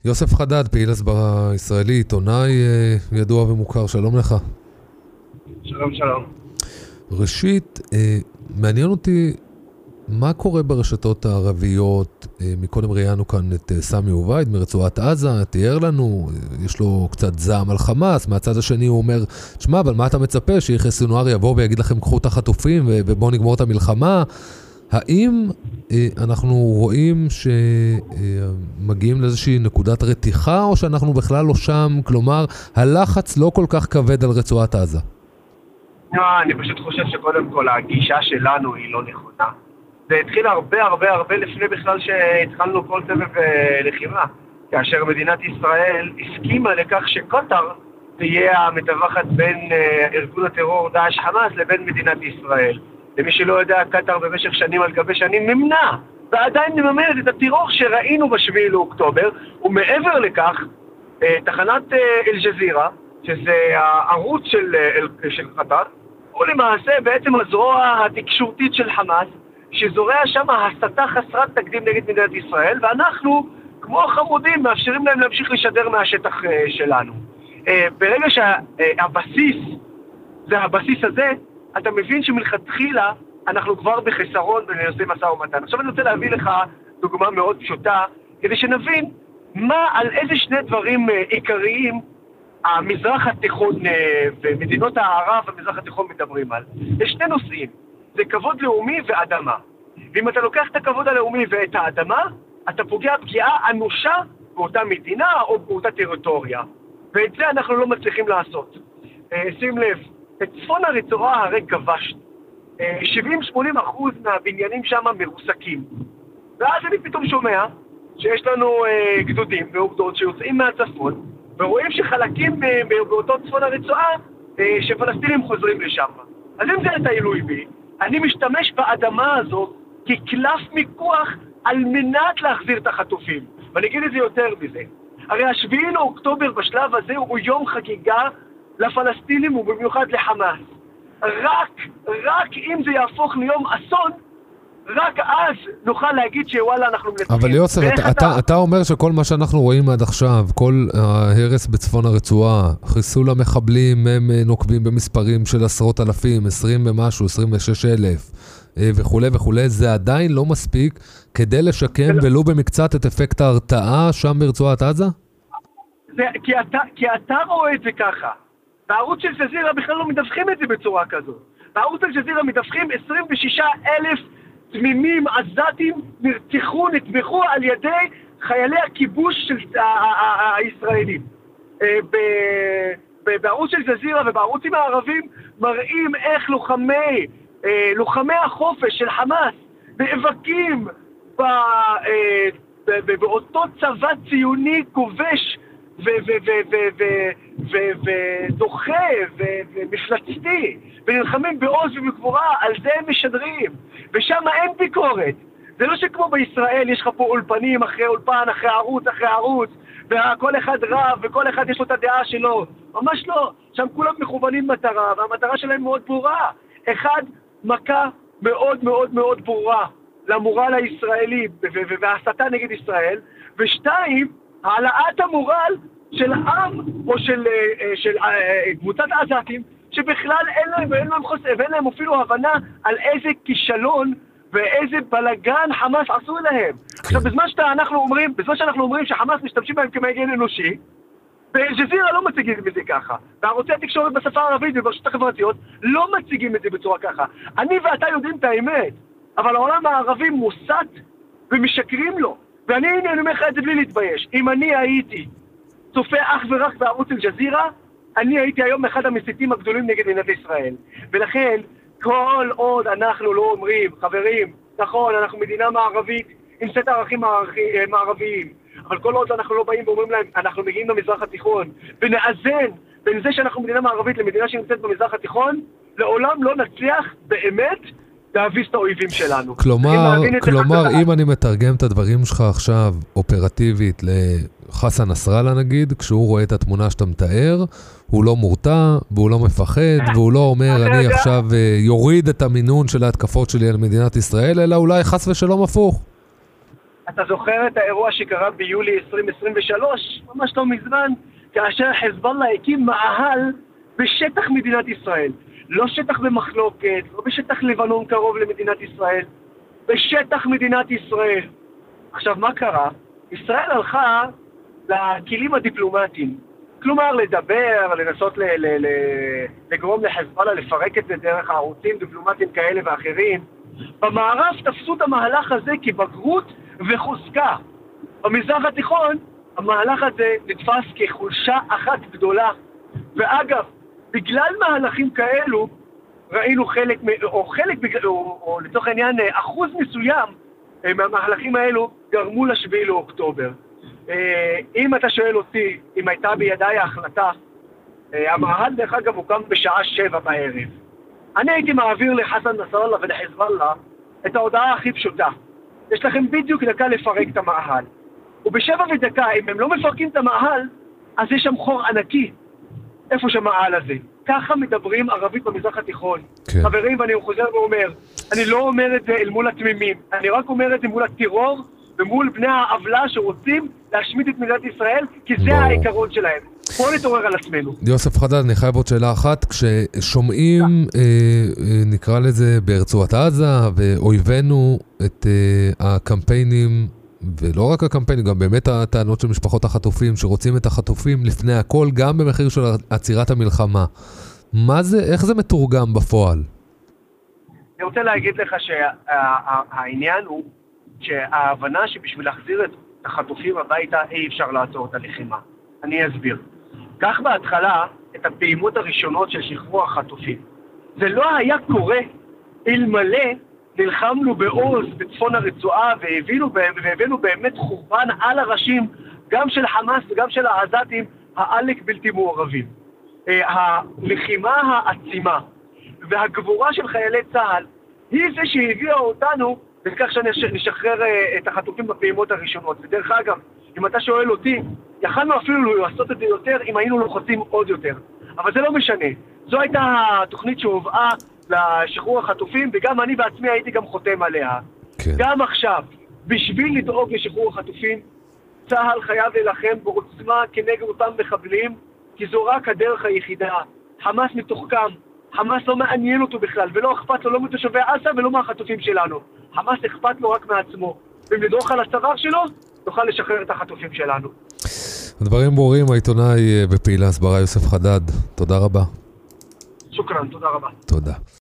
יוסף חדד, פעיל הסברה ישראלי, עיתונאי ידוע ומוכר, שלום לך. שלום, שלום. ראשית, מעניין אותי מה קורה ברשתות הערביות. מקודם ראיינו כאן את סמי עובייד מרצועת עזה, תיאר לנו, יש לו קצת זעם על חמאס, מהצד השני הוא אומר, תשמע, אבל מה אתה מצפה, שיחיא סינואר יבוא ויגיד לכם קחו את החטופים ובואו נגמור את המלחמה? האם אנחנו רואים שמגיעים לאיזושהי נקודת רתיחה, או שאנחנו בכלל לא שם, כלומר, הלחץ לא כל כך כבד על רצועת עזה? אני פשוט חושב שקודם כל הגישה שלנו היא לא נכונה. זה התחיל הרבה לפני בכלל שהתחלנו כל סבב לחימה, כאשר מדינת ישראל הסכימה לכך שקטר תהיה המתווכת בין ארגון הטרור דאעש חמאס לבין מדינת ישראל. למי שלא יודע, קטר במשך שנים על גבי שנים נמנע, ועדיין מממנת את הטרור שראינו בשביעי לאוקטובר, ומעבר לכך, תחנת אל-ג'זירה, שזה הערוץ של קטר, הוא למעשה בעצם הזרוע התקשורתית של חמאס, שזורע שם הסתה חסרת תקדים נגד מדינת ישראל, ואנחנו, כמו חמודים, מאפשרים להם להמשיך לשדר מהשטח שלנו. ברגע שהבסיס, זה הבסיס הזה, אתה מבין שמלכתחילה אנחנו כבר בחסרון בנושא משא ומתן. עכשיו אני רוצה להביא לך דוגמה מאוד פשוטה, כדי שנבין על איזה שני דברים עיקריים המזרח התיכון ומדינות הערב המזרח התיכון מדברים על. יש שני נושאים, זה כבוד לאומי ואדמה. ואם אתה לוקח את הכבוד הלאומי ואת האדמה, אתה פוגע פגיעה אנושה באותה מדינה או באותה טריטוריה. ואת זה אנחנו לא מצליחים לעשות. שים לב, את צפון הרצועה הרי כבשנו. 70-80% מהבניינים שם מרוסקים. ואז אני פתאום שומע שיש לנו גדודים ואוגדות שיוצאים מהצפון, ורואים שחלקים באותו צפון הרצועה שפלסטינים חוזרים לשם. אז אם זה את העילוי בי, אני משתמש באדמה הזו כקלף מיקוח על מנת להחזיר את החטופים. ואני אגיד את זה יותר מזה. הרי השביעי לאוקטובר בשלב הזה הוא יום חגיגה לפלסטינים ובמיוחד לחמאס. רק אם זה יהפוך ליום אסון, רק אז נוכל להגיד שוואלה אנחנו מנצחים. אבל יוסף, אתה אומר שכל מה שאנחנו רואים עד עכשיו, כל ההרס בצפון הרצועה, חיסול המחבלים, הם נוקבים במספרים של עשרות אלפים, 20 ומשהו, 26,000 וכו', זה עדיין לא מספיק כדי לשקם ולו במקצת את אפקט ההרתעה שם ברצועת עזה? כי אתה רואה את זה ככה. בערוץ של אל-ג'זירה בכלל לא מדווחים את זה בצורה כזו. בערוץ של אל-ג'זירה מדווחים 26,000 תמימים עזתים נטבחו על ידי חיילי הכיבוש של הישראלים. בערוץ של אל-ג'זירה ובערוצים הערבים מראים איך לוחמי החופש של חמאס נאבקים באותו צבא ציוני כובש ודוחה ומפלצתי, ונלחמים בעוז ובגבורה, על זה הם משדרים, ושם אין ביקורת. זה לא שכמו בישראל יש לך פה אולפנים אחרי אולפן, אחרי ערוץ, וכל אחד רב, וכל אחד יש לו את הדעה שלו. ממש לא, שם כולם מכוונים מטרה, והמטרה שלהם מאוד ברורה. אחד, מכה מאוד מאוד מאוד ברורה למורל הישראלי, וההסתה נגד ישראל, ושתיים, העלאת המורל של עם או של קבוצת עזתים שבכלל אין להם אפילו הבנה על איזה כישלון ואיזה בלגן חמאס עשו להם. עכשיו בזמן שאנחנו אומרים שחמאס משתמשים בהם כמגן אנושי, באל-ג'זירה לא מציגים את זה ככה, בערוצי התקשורת בשפה הערבית וברשתות החברתיות לא מציגים את זה בצורה ככה. אני ואתה יודעים את האמת, אבל העולם הערבי מוסת ומשקרים לו. ואני אומר לך את זה בלי להתבייש. אם אני הייתי צופה אך ורק בערוץ אל-ג'זירה, אני הייתי היום אחד המסיתים הגדולים נגד מדינת ישראל. ולכן, כל עוד אנחנו לא אומרים, חברים, נכון, אנחנו מדינה מערבית עם סט ערכים מערביים, אבל כל עוד אנחנו לא באים ואומרים להם, אנחנו מגיעים למזרח התיכון, ונאזן בין זה שאנחנו מדינה מערבית למדינה שנמצאת במזרח התיכון, לעולם לא נצליח באמת להביס את האויבים שלנו. כלומר, אם אני מתרגם את הדברים שלך עכשיו אופרטיבית לחסן נסראללה נגיד, כשהוא רואה את התמונה שאתה מתאר, הוא לא מורתע, והוא לא מפחד, והוא לא אומר, אני עכשיו יוריד את המינון של ההתקפות שלי על מדינת ישראל, אלא אולי חס ושלום הפוך. אתה זוכר את האירוע שקרה ביולי 2023, ממש לא מזמן, כאשר חיזבאללה הקים מאהל בשטח מדינת ישראל. לא שטח במחלוקת, לא בשטח לבנון קרוב למדינת ישראל, בשטח מדינת ישראל. עכשיו, מה קרה? ישראל הלכה לכלים הדיפלומטיים. כלומר, לדבר, לנסות לגרום לחיזבאללה לפרק את זה דרך הערוצים דיפלומטיים כאלה ואחרים. במערב תפסו את המהלך הזה כבגרות וחוזקה. במזרח התיכון, המהלך הזה נתפס כחולשה אחת גדולה. ואגב, בגלל מהלכים כאלו, ראינו חלק, או לצורך העניין, אחוז מסוים מהמהלכים האלו גרמו ל7 לאוקטובר. אם אתה שואל אותי, אם הייתה בידיי ההחלטה, המאהל דרך אגב הוקם בשעה 7 בערב. אני הייתי מעביר לחסן נסראללה ולחיזבאללה את ההודעה הכי פשוטה. יש לכם בדיוק דקה לפרק את המאהל. וב7 אם הם לא מפרקים את המאהל, אז יש שם חור ענקי. איפה שהמאהל הזה? ככה מדברים ערבית במזרח התיכון. כן. חברים, ואני חוזר ואומר, אני לא אומר את זה אל מול התמימים, אני רק אומר את זה מול הטרור ומול בני העוולה שרוצים להשמיד את מדינת ישראל, כי זה העיקרון שלהם. בואו נתעורר על עצמנו. יוסף חדד, אני חייב עוד שאלה אחת. כששומעים, נקרא לזה ברצועת עזה ואויבינו את הקמפיינים, ולא רק הקמפיינים, גם באמת הטענות של משפחות החטופים, שרוצים את החטופים לפני הכל, גם במחיר של עצירת המלחמה. מה זה, איך זה מתורגם בפועל? אני רוצה להגיד לך שהעניין הוא שההבנה שבשביל להחזיר את החטופים הביתה אי אפשר לעצור את הלחימה. אני אסביר. כך בהתחלה את הפעימות הראשונות של שחרור החטופים. זה לא היה קורה אלמלא נלחמנו בעוז בצפון הרצועה והבאנו באמת חורבן על הראשים גם של חמאס וגם של העזתים העלק בלתי מעורבים. הלחימה העצימה והגבורה של חיילי צה"ל היא זה שהביאה אותנו לכך שנשחרר את החטופים בפעימות הראשונות. ודרך אגב, אם אתה שואל אותי, יכלנו אפילו לעשות את זה יותר אם היינו לוחצים עוד יותר. אבל זה לא משנה. זו הייתה התוכנית שהובאה לשחרור החטופים, וגם אני בעצמי הייתי גם חותם עליה. כן. גם עכשיו, בשביל לדאוג לשחרור החטופים, צה"ל חייב להילחם בעוצמה כנגד אותם מחבלים, כי זו רק הדרך היחידה. חמאס מתוחכם, חמאס לא מעניין אותו בכלל, ולא אכפת לו לא מתושבי עזה ולא מהחטופים שלנו. חמאס אכפת לו רק מעצמו. ואם נדרוך על הצוואר שלו, נוכל לשחרר את החטופים שלנו. הדברים ברורים, העיתונאי ופעיל ההסברה יוסף חדד. תודה רבה. שוקרן, תודה רבה. תודה.